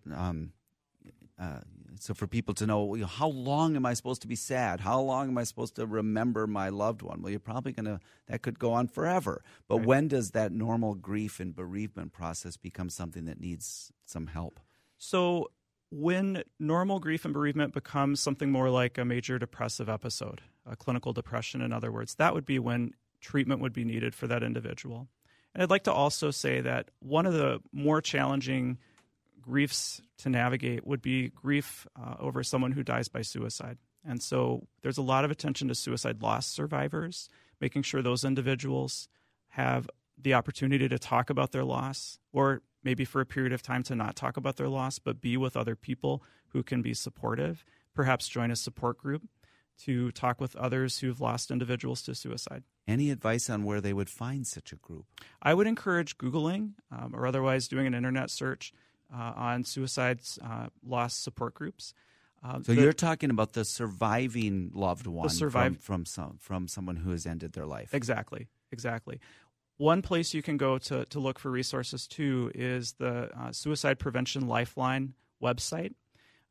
for people to know, how long am I supposed to be sad? How long am I supposed to remember my loved one? Well, you're probably that could go on forever. But Right. When does that normal grief and bereavement process become something that needs some help? So when normal grief and bereavement becomes something more like a major depressive episode, a clinical depression, in other words, that would be when treatment would be needed for that individual. And I'd like to also say that one of the more challenging griefs to navigate would be grief over someone who dies by suicide. And so there's a lot of attention to suicide loss survivors, making sure those individuals have the opportunity to talk about their loss, or maybe for a period of time to not talk about their loss, but be with other people who can be supportive, perhaps join a support group to talk with others who've lost individuals to suicide. Any advice on where they would find such a group? I would encourage Googling or otherwise doing an internet search on suicide loss support groups. So you're talking about the surviving loved one from someone who has ended their life. Exactly. One place you can go to look for resources, too, is the Suicide Prevention Lifeline website.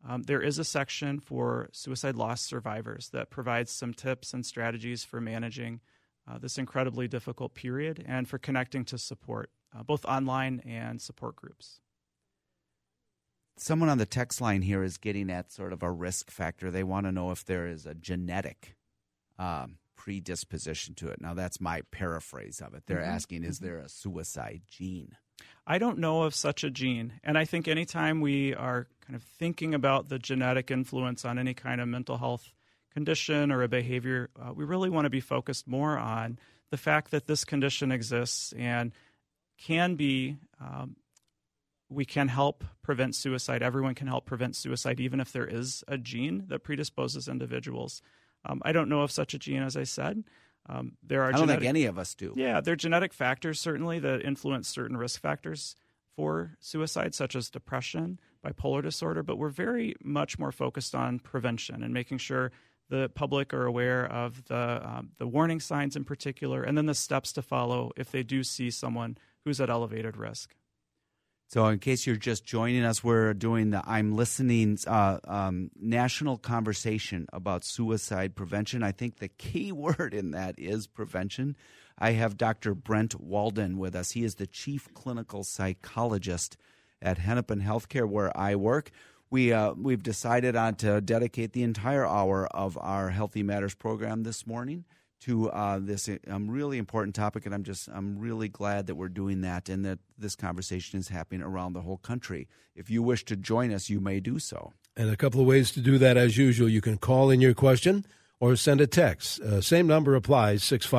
there is a section for suicide loss survivors that provides some tips and strategies for managing this incredibly difficult period and for connecting to support, both online and support groups. Someone on the text line here is getting at sort of a risk factor. They want to know if there is a genetic predisposition to it. Now, that's my paraphrase of it. They're asking, is there a suicide gene? I don't know of such a gene. And I think anytime we are kind of thinking about the genetic influence on any kind of mental health condition or a behavior, we really want to be focused more on the fact that this condition exists and can be, we can help prevent suicide. Everyone can help prevent suicide, even if there is a gene that predisposes individuals. I don't know of such a gene, as I said. There are. I don't think any of us do. Yeah, there are genetic factors, certainly, that influence certain risk factors for suicide, such as depression, bipolar disorder, but we're very much more focused on prevention and making sure the public are aware of the warning signs in particular, and then the steps to follow if they do see someone who's at elevated risk. So in case you're just joining us, we're doing the I'm Listening national conversation about suicide prevention. I think the key word in that is prevention. I have Dr. Brent Walden with us. He is the chief clinical psychologist at Hennepin Healthcare, where I work. We've decided on to dedicate the entire hour of our Healthy Matters program this morning to this really important topic, and I'm really glad that we're doing that and that this conversation is happening around the whole country. If you wish to join us, you may do so. And a couple of ways to do that, as usual. You can call in your question or send a text. Same number applies,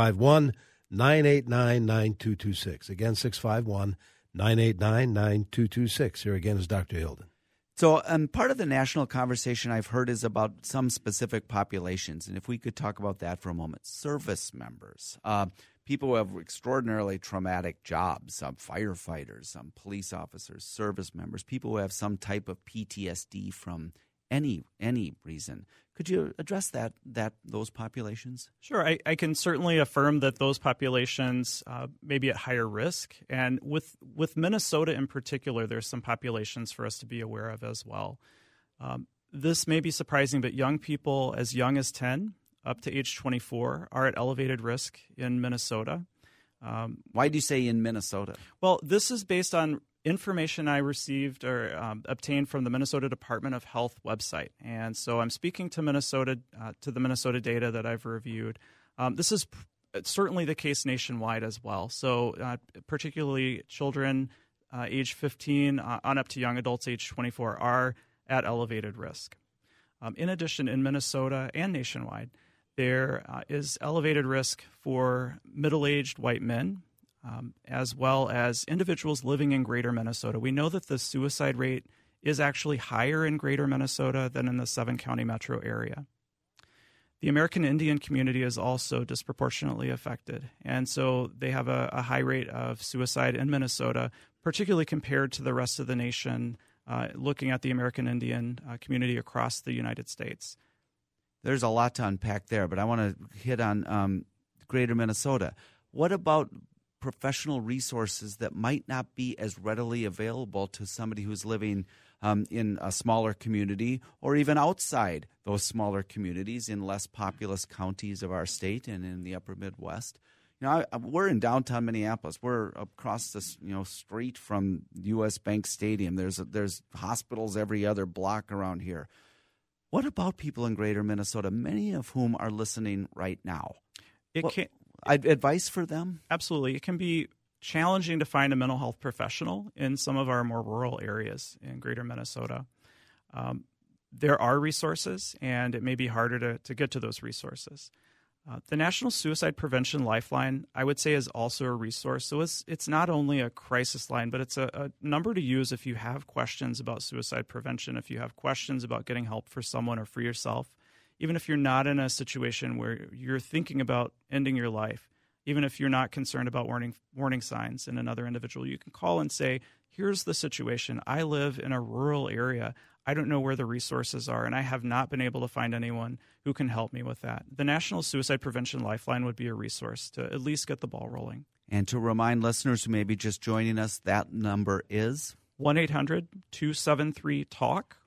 651-989-9226. Again, 651-989-9226. Here again is Dr. Hilden. So part of the national conversation I've heard is about some specific populations, and if we could talk about that for a moment. Service members, people who have extraordinarily traumatic jobs, some firefighters, some police officers, service members, people who have some type of PTSD from any reason. Could you address those populations? Sure. I can certainly affirm that those populations may be at higher risk. And with Minnesota in particular, there's some populations for us to be aware of as well. This may be surprising, but young people as young as 10 up to age 24 are at elevated risk in Minnesota. Why do you say in Minnesota? Well, this is based on information I received or obtained from the Minnesota Department of Health website. And so I'm speaking to Minnesota, to the Minnesota data that I've reviewed. This is certainly the case nationwide as well. So particularly children age 15 on up to young adults age 24 are at elevated risk. In addition, in Minnesota and nationwide, there is elevated risk for middle-aged white men, as well as individuals living in greater Minnesota. We know that the suicide rate is actually higher in greater Minnesota than in the 7-county metro area. The American Indian community is also disproportionately affected, and so they have a high rate of suicide in Minnesota, particularly compared to the rest of the nation, looking at the American Indian community across the United States. There's a lot to unpack there, but I want to hit on greater Minnesota. What about professional resources that might not be as readily available to somebody who's living in a smaller community or even outside those smaller communities in less populous counties of our state and in the upper Midwest? You know, we're in downtown Minneapolis. We're across the street from U.S. Bank Stadium. There's hospitals every other block around here. What about people in greater Minnesota, many of whom are listening right now? Advice for them? Absolutely. It can be challenging to find a mental health professional in some of our more rural areas in greater Minnesota. There are resources, and it may be harder to get to those resources. The National Suicide Prevention Lifeline, I would say, is also a resource. So it's not only a crisis line, but it's a number to use if you have questions about suicide prevention, if you have questions about getting help for someone or for yourself. Even if you're not in a situation where you're thinking about ending your life, even if you're not concerned about warning signs in another individual, you can call and say, here's the situation. I live in a rural area. I don't know where the resources are, and I have not been able to find anyone who can help me with that. The National Suicide Prevention Lifeline would be a resource to at least get the ball rolling. And to remind listeners who may be just joining us, that number is? 1-800-273-TALK,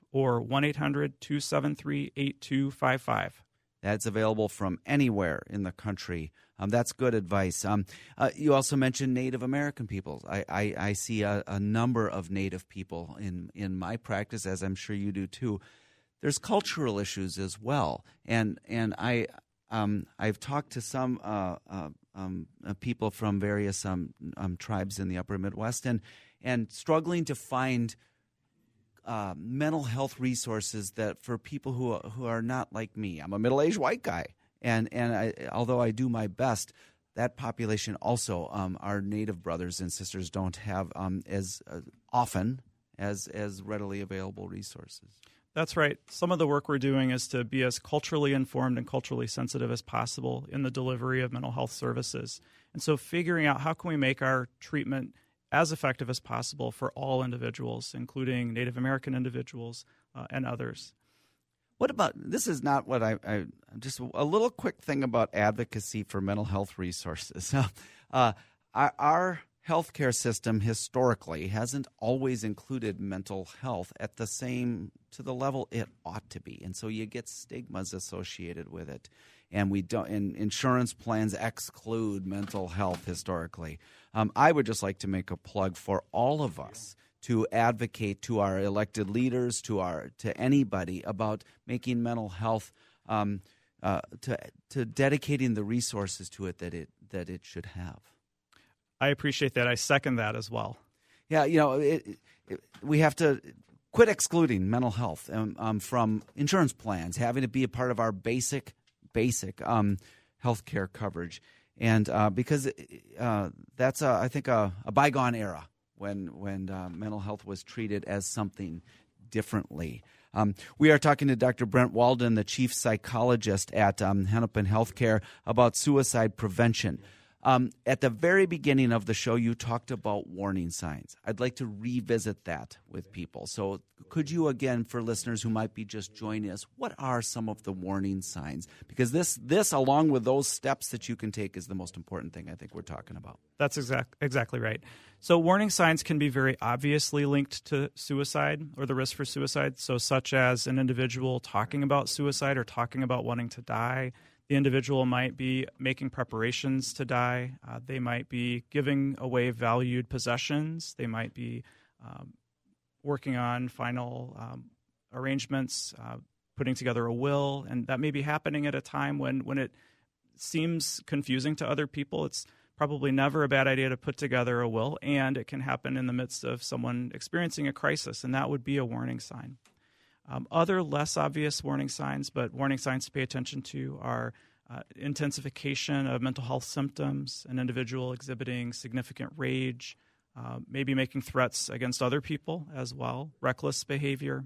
or 1-800-273-8255. That's available from anywhere in the country. That's good advice. You also mentioned Native American peoples. I see a number of Native people in my practice, as I'm sure you do too. There's cultural issues as well, and I've talked to some people from various tribes in the Upper Midwest, and struggling to find mental health resources that for people who are not like me. I'm a middle-aged white guy, and although I do my best, that population also, our Native brothers and sisters, don't have as often as readily available resources. That's right. Some of the work we're doing is to be as culturally informed and culturally sensitive as possible in the delivery of mental health services. And so figuring out how can we make our treatment as effective as possible for all individuals, including Native American individuals and others. What about, this is not what I just a little quick thing about advocacy for mental health resources. Our healthcare system historically hasn't always included mental health to the level it ought to be, and so you get stigmas associated with it. And insurance plans exclude mental health historically. I would just like to make a plug for all of us to advocate to our elected leaders, to anybody about making mental health, to dedicating the resources to it that it should have. I appreciate that. I second that as well. Yeah, we have to quit excluding mental health from insurance plans, having it be a part of our basic health care coverage, and because that's I think a bygone era when mental health was treated as something differently. We are talking to Dr. Brent Walden, the chief psychologist at Hennepin Healthcare, about suicide prevention. At the very beginning of the show, you talked about warning signs. I'd like to revisit that with people. So could you, again, for listeners who might be just joining us, what are some of the warning signs? Because this along with those steps that you can take, is the most important thing I think we're talking about. That's exactly right. So warning signs can be very obviously linked to suicide or the risk for suicide, so such as an individual talking about suicide or talking about wanting to die. The individual might be making preparations to die. They might be giving away valued possessions. They might be working on final arrangements, putting together a will, and that may be happening at a time when it seems confusing to other people. It's probably never a bad idea to put together a will, and it can happen in the midst of someone experiencing a crisis, and that would be a warning sign. Other less obvious warning signs, but warning signs to pay attention to, are intensification of mental health symptoms, an individual exhibiting significant rage, maybe making threats against other people as well, reckless behavior.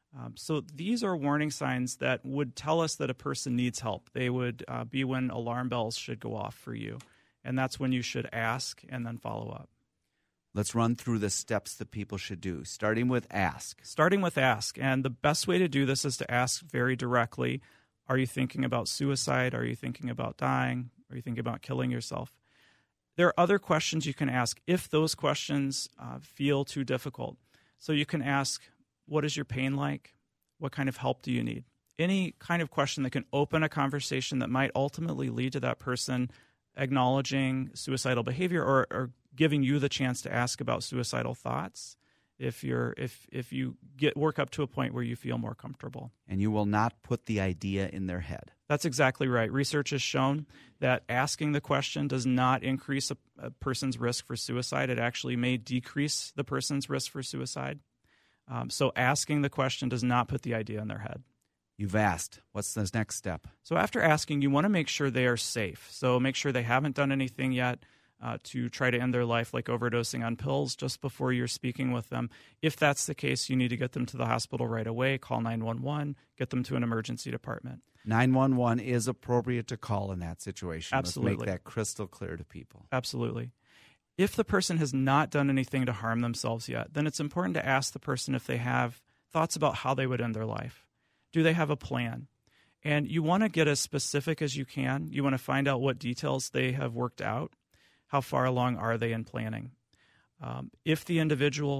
So these are warning signs that would tell us that a person needs help. They would be when alarm bells should go off for you, and that's when you should ask and then follow up. Let's run through the steps that people should do, starting with ask. And the best way to do this is to ask very directly, are you thinking about suicide? Are you thinking about dying? Are you thinking about killing yourself? There are other questions you can ask if those questions feel too difficult. So you can ask, what is your pain like? What kind of help do you need? Any kind of question that can open a conversation that might ultimately lead to that person acknowledging suicidal behavior or giving you the chance to ask about suicidal thoughts if you work up to a point where you feel more comfortable. And you will not put the idea in their head. That's exactly right. Research has shown that asking the question does not increase a person's risk for suicide. It actually may decrease the person's risk for suicide. So asking the question does not put the idea in their head. You've asked. What's the next step? So after asking, you want to make sure they are safe. So make sure they haven't done anything yet to try to end their life, like overdosing on pills, just before you're speaking with them. If that's the case, you need to get them to the hospital right away. Call 911, get them to an emergency department. 911 is appropriate to call in that situation. Absolutely. Let's make that crystal clear to people. Absolutely. If the person has not done anything to harm themselves yet, then it's important to ask the person if they have thoughts about how they would end their life. Do they have a plan? And you want to get as specific as you can. You want to find out what details they have worked out. How far along are they in planning? If the individual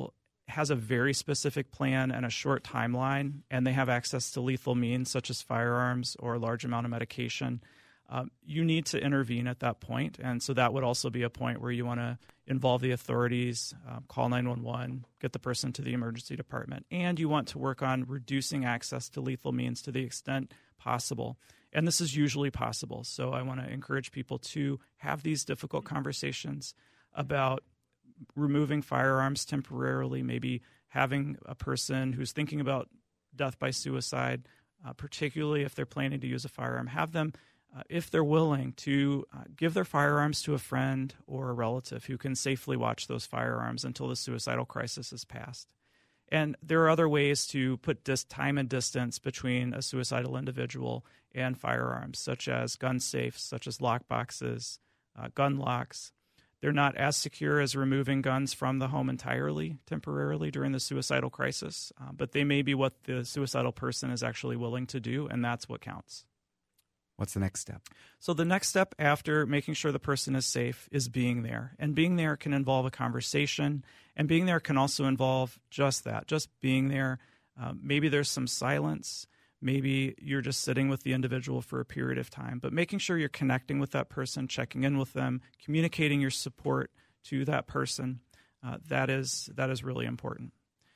has a very specific plan and a short timeline, and they have access to lethal means such as firearms or a large amount of medication, you need to intervene at that point. And so that would also be a point where you want to involve the authorities, call 911, get the person to the emergency department, and you want to work on reducing access to lethal means to the extent possible. And this is usually possible. So I want to encourage people to have these difficult conversations about removing firearms temporarily, maybe having a person who's thinking about death by suicide, particularly if they're planning to use a firearm, have them, if they're willing, to give their firearms to a friend or a relative who can safely watch those firearms until the suicidal crisis is passed. And there are other ways to put time and distance between a suicidal individual and firearms, such as gun safes, such as lock boxes, gun locks. They're not as secure as removing guns from the home entirely, temporarily during the suicidal crisis, but they may be what the suicidal person is actually willing to do, and that's what counts. What's the next step? So the next step after making sure the person is safe is being there. And being there can involve a conversation, and being there can also involve just that, just being there. Maybe there's some silence. Maybe you're just sitting with the individual for a period of time, but making sure you're connecting with that person, checking in with them, communicating your support to that person, that is really important.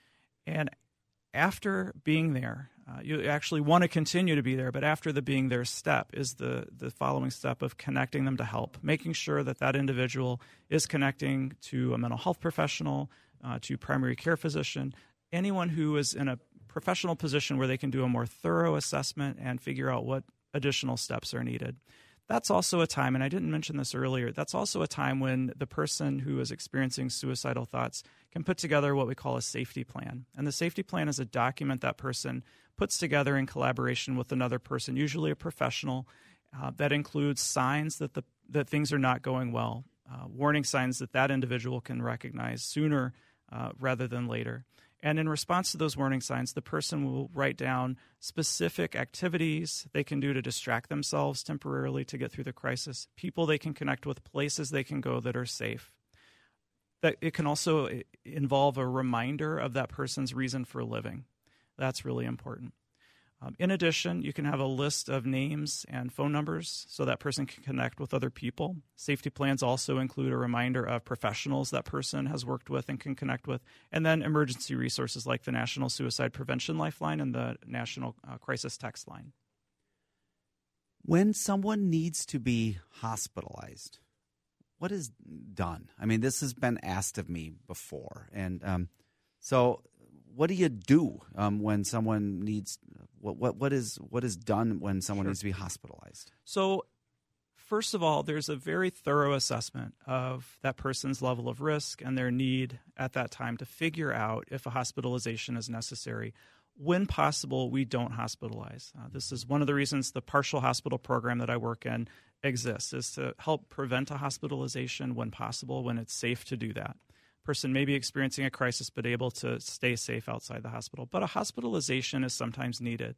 And after being there, you actually want to continue to be there, but after the being there step is the following step of connecting them to help, making sure that that individual is connecting to a mental health professional, to primary care physician, anyone who is in a professional position where they can do a more thorough assessment and figure out what additional steps are needed. That's also a time, and I didn't mention this earlier, that's also a time when the person who is experiencing suicidal thoughts can put together what we call a safety plan. And the safety plan is a document that person puts together in collaboration with another person, usually a professional, that includes signs that things are not going well, warning signs that individual can recognize sooner rather than later. And in response to those warning signs, the person will write down specific activities they can do to distract themselves temporarily to get through the crisis, people they can connect with, places they can go that are safe. That it can also involve a reminder of that person's reason for living. That's really important. In addition, you can have a list of names and phone numbers so that person can connect with other people. Safety plans also include a reminder of professionals that person has worked with and can connect with, and then emergency resources like the National Suicide Prevention Lifeline and the National Crisis Text Line. When someone needs to be hospitalized, what is done? I mean, this has been asked of me before, and so what do you do when someone needs? What is done when someone needs to be hospitalized? So, first of all, there's a very thorough assessment of that person's level of risk and their need at that time to figure out if a hospitalization is necessary. When possible, we don't hospitalize. This is one of the reasons the partial hospital program that I work in exists, is to help prevent a hospitalization when possible, when it's safe to do that. Person may be experiencing a crisis but able to stay safe outside the hospital. But a hospitalization is sometimes needed.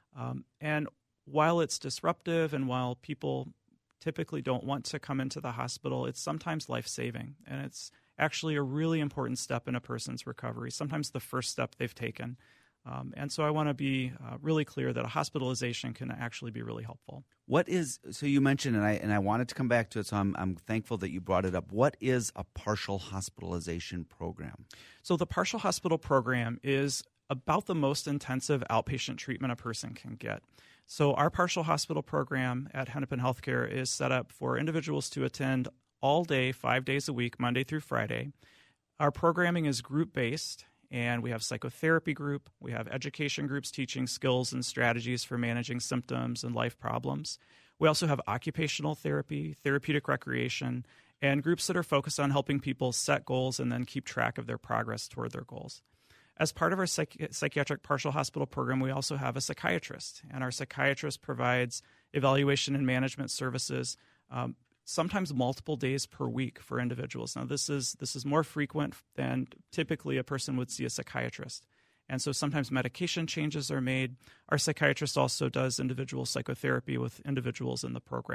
And while it's disruptive and while people typically don't want to come into the hospital, it's sometimes life-saving. And it's actually a really important step in a person's recovery, sometimes the first step they've taken. And so I want to be really clear that a hospitalization can actually be really helpful. So you mentioned, and I wanted to come back to it, so I'm thankful that you brought it up. What is a partial hospitalization program? So the partial hospital program is about the most intensive outpatient treatment a person can get. So our partial hospital program at Hennepin Healthcare is set up for individuals to attend all day, 5 days a week, Monday through Friday. Our programming is group-based, and we have psychotherapy group, we have education groups teaching skills and strategies for managing symptoms and life problems. We also have occupational therapy, therapeutic recreation, and groups that are focused on helping people set goals and then keep track of their progress toward their goals. As part of our psychiatric partial hospital program, we also have a psychiatrist, and our psychiatrist provides evaluation and management services, sometimes multiple days per week for individuals. Now, this is more frequent than typically a person would see a psychiatrist. And so sometimes medication changes are made. Our psychiatrist also does individual psychotherapy with individuals in the program.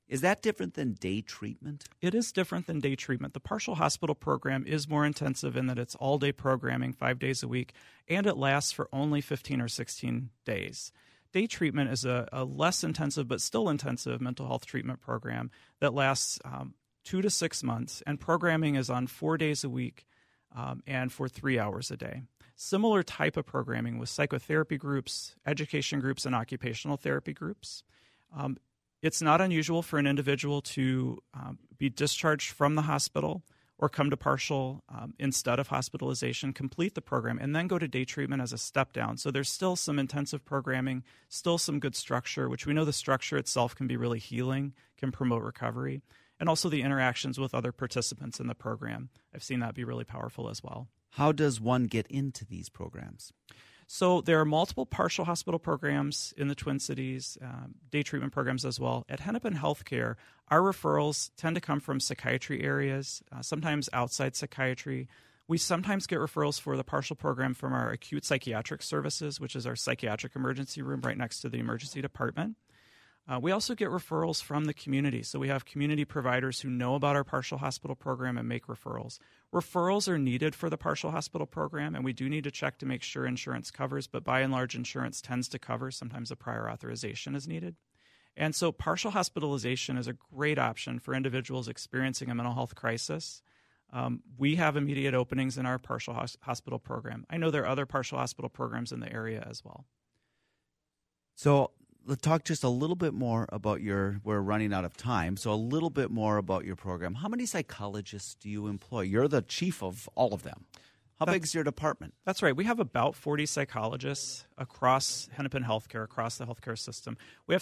Is that different than day treatment? It is different than day treatment. The partial hospital program is more intensive in that it's all-day programming, 5 days a week, and it lasts for only 15 or 16 days. Day treatment is a less intensive but still intensive mental health treatment program that lasts 2 to 6 months, and programming is on 4 days a week and for 3 hours a day. Similar type of programming with psychotherapy groups, education groups, and occupational therapy groups. It's not unusual for an individual to be discharged from the hospital or come to partial instead of hospitalization, complete the program, and then go to day treatment as a step down. So there's still some intensive programming, still some good structure, which we know the structure itself can be really healing, can promote recovery, and also the interactions with other participants in the program. I've seen that be really powerful as well. How does one get into these programs? So there are multiple partial hospital programs in the Twin Cities, day treatment programs as well. At Hennepin Healthcare, our referrals tend to come from psychiatry areas, sometimes outside psychiatry. We sometimes get referrals for the partial program from our acute psychiatric services, which is our psychiatric emergency room right next to the emergency department. We also get referrals from the community. So we have community providers who know about our partial hospital program and make referrals. Referrals are needed for the partial hospital program, and we do need to check to make sure insurance covers, but by and large, insurance tends to cover. Sometimes a prior authorization is needed. And so partial hospitalization is a great option for individuals experiencing a mental health crisis. We have immediate openings in our partial hospital program. I know there are other partial hospital programs in the area as well. So let's talk just a little bit more about we're running out of time, so a little bit more about your program. How many psychologists do you employ? You're the chief of all of them. How big is your department? That's right. We have about 40 psychologists across Hennepin Healthcare, across the healthcare system. We have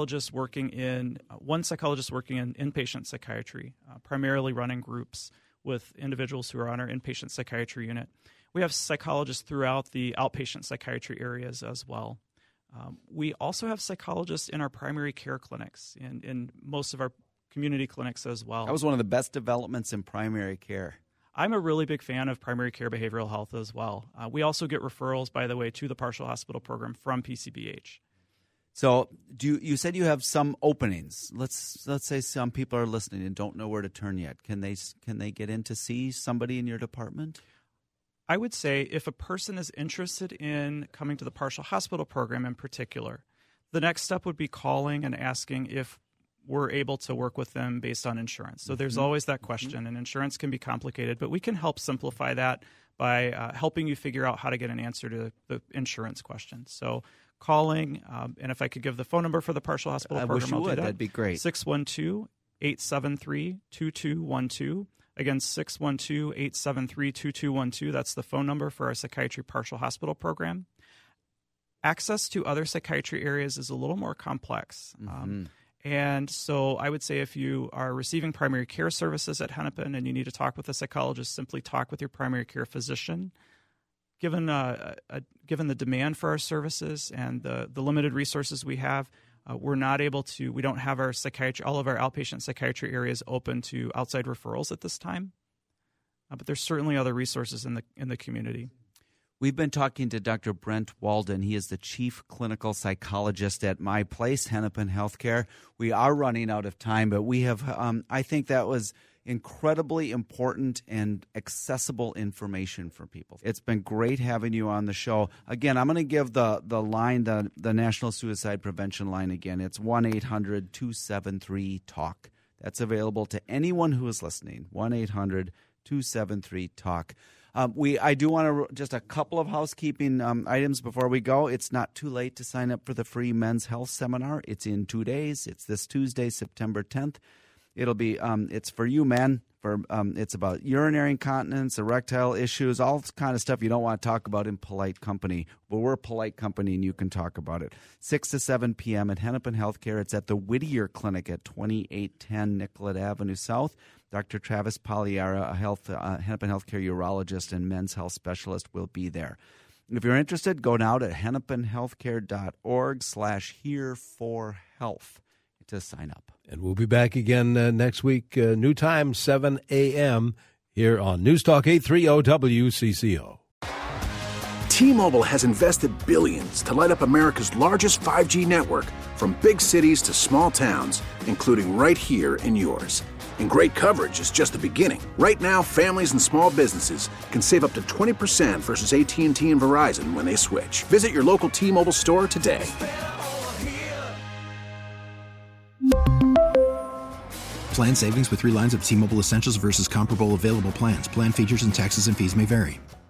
one psychologist working in inpatient psychiatry, primarily running groups with individuals who are on our inpatient psychiatry unit. We have psychologists throughout the outpatient psychiatry areas as well. We also have psychologists in our primary care clinics, in most of our community clinics as well. That was one of the best developments in primary care. I'm a really big fan of primary care behavioral health as well. We also get referrals, by the way, to the partial hospital program from PCBH. So you said you have some openings. Let's say some people are listening and don't know where to turn yet. Can they get in to see somebody in your department? I would say if a person is interested in coming to the partial hospital program in particular, the next step would be calling and asking if we're able to work with them based on insurance. So there's always that question, and insurance can be complicated, but we can help simplify that by helping you figure out how to get an answer to the insurance question. So calling, and if I could give the phone number for the partial hospital program, wish you would. That'd be great. 612-873-2212. Again, 612-873-2212. That's the phone number for our psychiatry partial hospital program. Access to other psychiatry areas is a little more complex. And so I would say if you are receiving primary care services at Hennepin and you need to talk with a psychologist, simply talk with your primary care physician. Given the demand for our services and the limited resources we have, we don't have all of our outpatient psychiatry areas open to outside referrals at this time. But there's certainly other resources in the community. We've been talking to Dr. Brent Walden. He is the chief clinical psychologist at My Place, Hennepin Healthcare. We are running out of time, but we have, I think that was incredibly important and accessible information for people. It's been great having you on the show. Again, I'm going to give the line, the National Suicide Prevention line again. It's 1-800-273-TALK. That's available to anyone who is listening, 1-800-273-TALK. I do want to just a couple of housekeeping items before we go. It's not too late to sign up for the free men's health seminar. It's in 2 days. It's this Tuesday, September 10th. It'll be it's for you men. It's about urinary incontinence, erectile issues, all kind of stuff you don't want to talk about in polite company. But we're a polite company, and you can talk about it. 6 to 7 p.m. at Hennepin Healthcare. It's at the Whittier Clinic at 2810 Nicollet Avenue South. Dr. Travis Pagliara, a Hennepin Healthcare urologist and men's health specialist, will be there. If you're interested, go now to hennepinhealthcare.org/here4health to sign up. And we'll be back again next week, new time, 7 a.m. here on News Talk 830 WCCO. T-Mobile has invested billions to light up America's largest 5G network, from big cities to small towns, including right here in yours. And great coverage is just the beginning. Right now, families and small businesses can save up to 20% versus AT&T and Verizon when they switch. Visit your local T-Mobile store today. Plan savings with 3 lines of T-Mobile Essentials versus comparable available plans. Plan features and taxes and fees may vary.